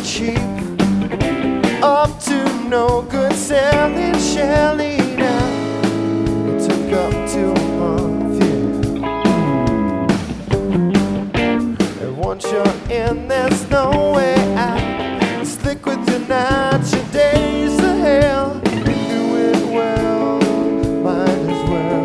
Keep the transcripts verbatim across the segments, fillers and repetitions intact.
cheap, up to no good, selling Shelly now. It took up to a month, yeah. And once you're in, there's no way out. Slick with your nights, your days to hell. You do it well, might as well.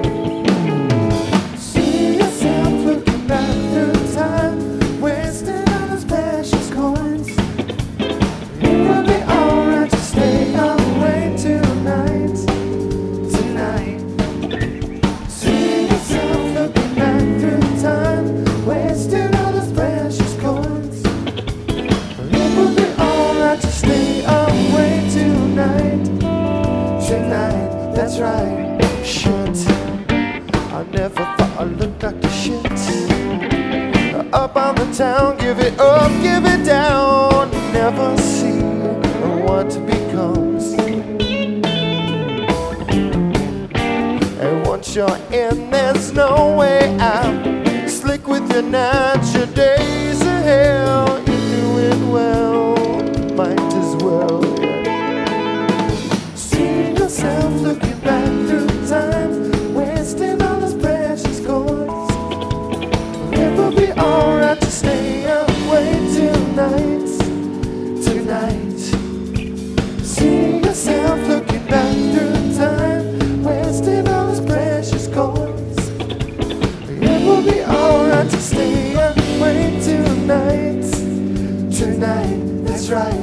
See yourself looking back through time, wasting all those precious coins. It will be alright to stay away tonight, tonight. See yourself looking back through time, wasting all those precious coins. It will be alright to stay away tonight, tonight. That's right. Shit, I never thought I looked like the shit. Up on the town, give it up, give it down. Never see what becomes. And once you're in, there's no way out. Slick with your nights, your days of hell. You do it well, might as well. See yourself looking back through time, wasting all those precious coins. It will be alright to stay away tonight, tonight. See yourself looking back through time, wasting all those precious coins. It will be alright to stay away tonight, tonight. That's right.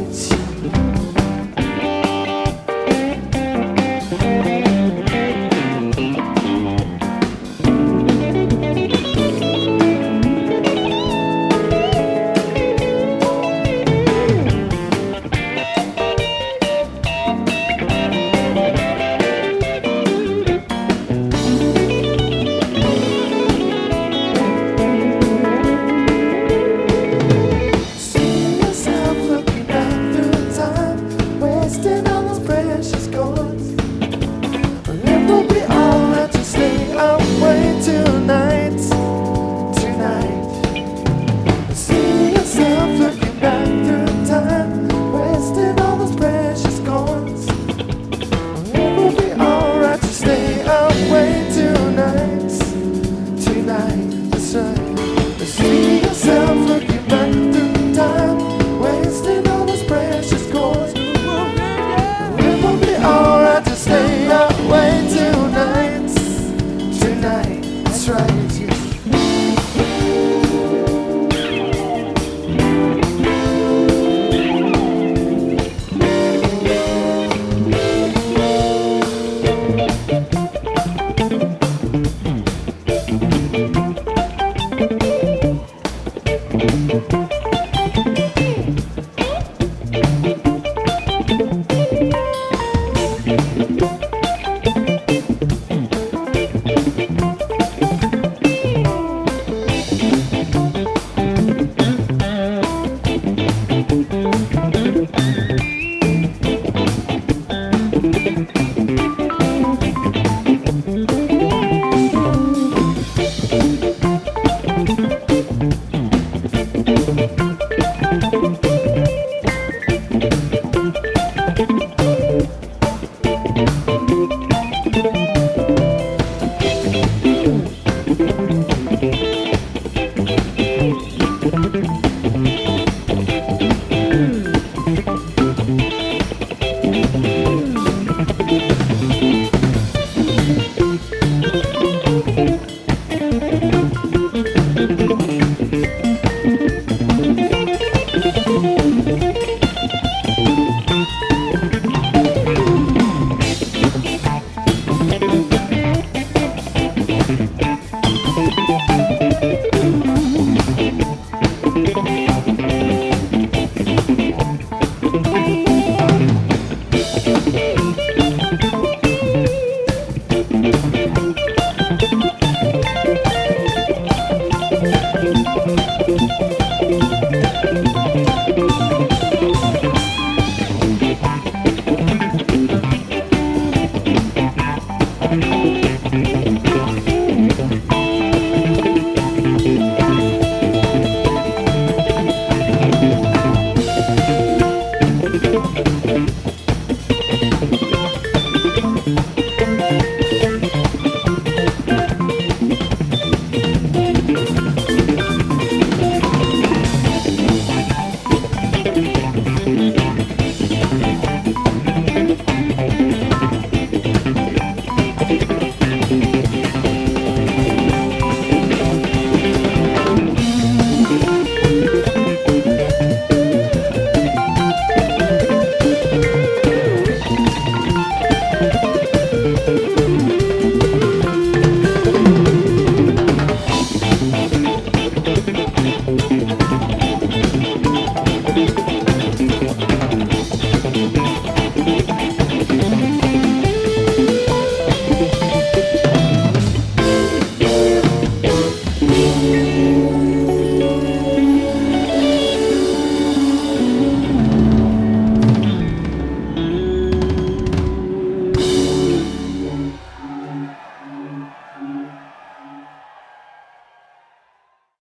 Thank